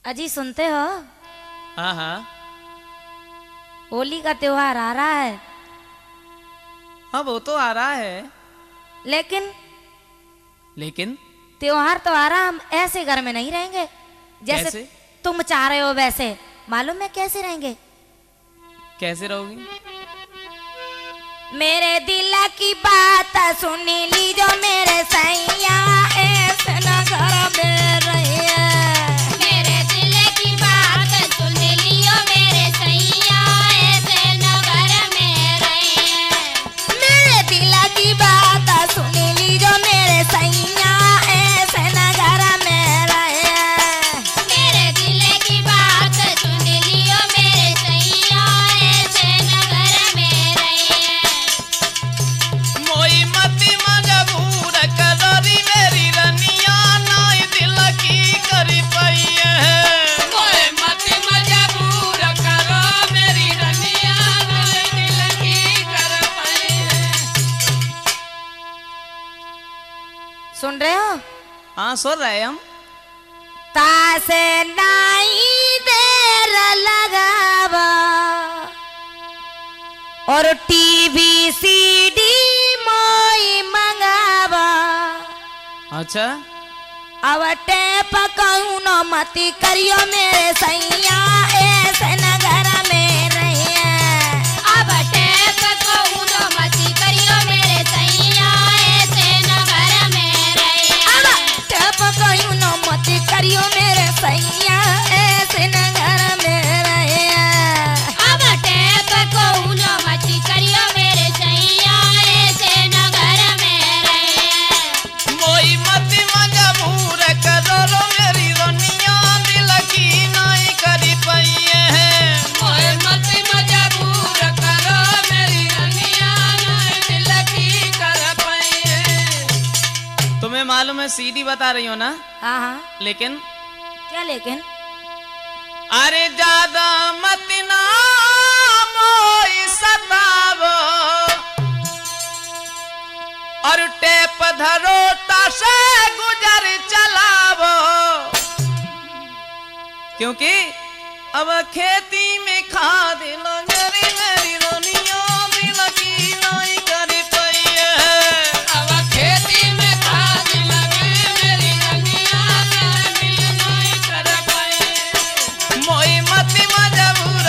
अजी सुनते हो? हाँ हाँ होली का त्योहार आ रहा है। हाँ वो तो आ रहा है, लेकिन त्योहार तो आ रहा, हम ऐसे घर में नहीं रहेंगे जैसे कैसे? तुम चाह रहे हो वैसे। मालूम है कैसे रहेंगे? कैसे रहोगी? मेरे दिल की बात सुन लीजो मेरे सैया, ऐसे न घर में रहिए। मेरे दिल की बात सुन लियो मेरे सैया, ऐसे न घर में रहिए। मेरे दिल की बात सुन लीजो मेरे सैया, ऐसे न घर में रहिए। मेरे दिल की बात सुन लियो मेरे सैया, ऐसे न घर में रहिए। मोई मती मजबूर करोरी मेरी रनिया, नाई दिल की करी पई है। मोए मत मजबूर करो मेरी रनिया, नाई दिल की कर पाई है। सुन रहे हो? हाँ सुन रहे हम। तासे नाई देर लगावा और टीवी सीडी मोई मंगावा। अच्छा अब टेप कहूनो मती करियो मेरे सैया, ऐसे न घर में रहिए। अब टेप कहूनो मती करियो मेरे सैया, ऐसे न घर में रहिए। अब टेप कहूनो मती करियो मेरे सैया, ऐसे न घर में रहिए। अब टेप कहूनो मती करियो मेरे सैया, ऐसे न घर में रहिए। मोई मती मजबूर करोरो मेरी रनिया, दिल की नाई करी पई है। मोए मत मजबूर करो मेरी रनिया, नाई दिल की कर पाई है। तुम्हें मालूम है सीडी बता रही हो ना, हाँ हाँ, लेकिन क्या लेकिन? अरे ज्यादा मत ना मोई सतावो, और टेप धरो ताशे गुजर चलावो, क्योंकि अब खेती में खाद लगरी मेरी रोनियो, दिल की नाई करी पई है। अब खेती में खाद लगे मेरी रनिया, नाई दिल नहीं कर पाई है। मोई मती मजबूर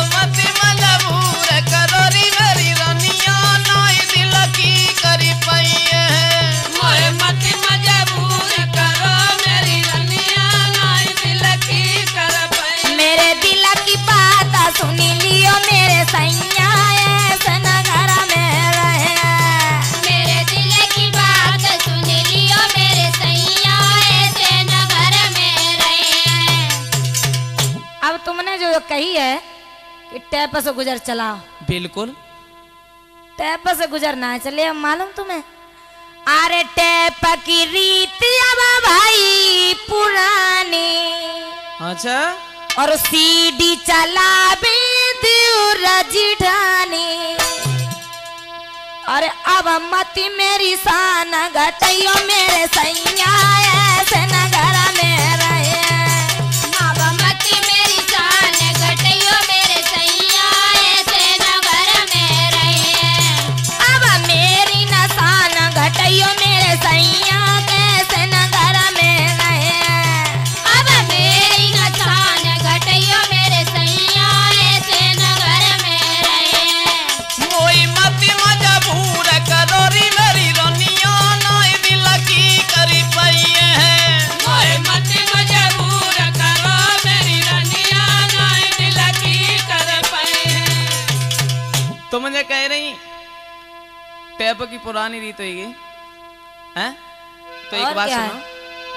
करोरी मेरी रनिया, नाई दिल की करी पई है। मोए मत मजबूर करो मेरी रनिया, नाई दिल की कर पाई है। मेरे दिल की बात सुन लियो मेरे सैया, ऐसे न घर में रहे। मेरे दिल की बात सुन लियो मेरे सैया, ऐसे न घर में रहिए। अब तुमने जो कही है कि टैप से गुजर चलाओ, बिल्कुल टैप से गुजरना है, चलिए अब मालूम तुम्हें। अरे टैप की रीत अब भाई पुरानी, अच्छा और सीडी चला भी दियो रजिठानी। अरे अब मती मेरी शान घटइयो मेरे सैया, ऐसे न घर में रहे। अब मती मेरी शान घटइयो मेरे सैया, ऐसे न घर में रहिए। अब मेरी न शान घटइयो मेरे सैया, कैसे न घर में रहे। अब मेरी न शान घटइयो मेरे सैया, ऐसे न घर में रहिए। मोई मती मजबूर करोरी मेरी रनिया, नाई दिल की करी पई है। मोए मत मजबूर करो मेरी रनिया, नाई दिल की कर पाई है। तो मुझे कह रही टैप की पुरानी रीत होगी हैं? तो एक और बात क्या है? सुनो,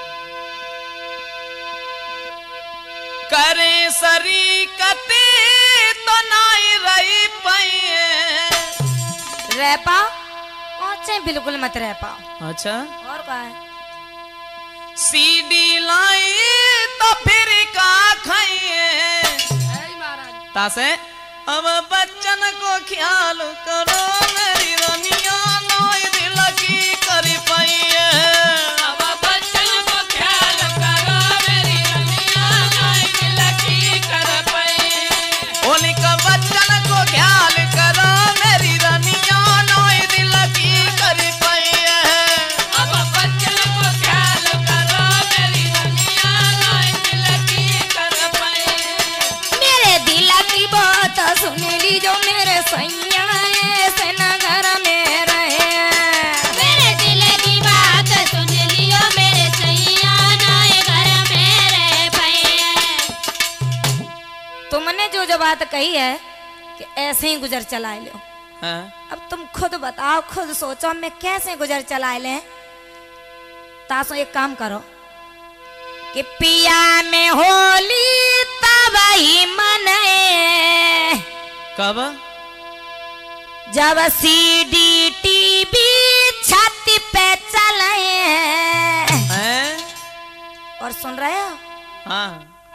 करे सरी कते तो नाई रही पई है। रह पाओ? अच्छा बिल्कुल मत रह पाओ। अच्छा और क्या है? सीडी लाई तो फिर का खाइए, तासे अब बच्चन को ख्याल करो मेरी रनिया, नाई दिल की करी पई है। अब बच्चन को ख्याल करो मेरी रनिया, नाई लीजो मेरे सैया ऐसे नगर में रहे। मेरे दिल की बात सुन लियो मेरे सैया नए घर में रह पाए। तुमने जो बात कही है कि ऐसे ही गुजर चलाए लो, हाँ? अब तुम खुद बताओ, खुद सोचो मैं कैसे गुजर चलाए ले। तासो एक काम करो कि पिया में होली तब ही मनाए कब? जब सीडी टीवी छाती पे चलाए। हैं? और सुन रहे हो? हाँ।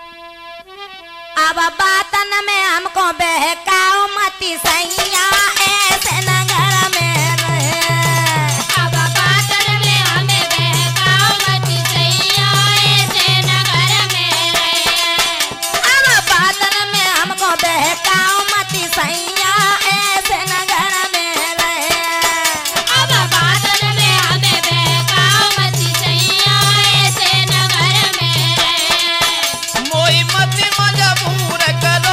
अब बातन में हमको बहकाओ मती सैया ऐसे नगर में रहे। अब बातन में हमें बहकाओ मत सैया ऐसे नगर में रहे। अब बातन में हमको बहकाओ मती सैया ऐसे नगर में रहे। अब बातन में हमें बहकाओ मत सैया ऐसे नगर में रहे। मोई मत मजबूर करो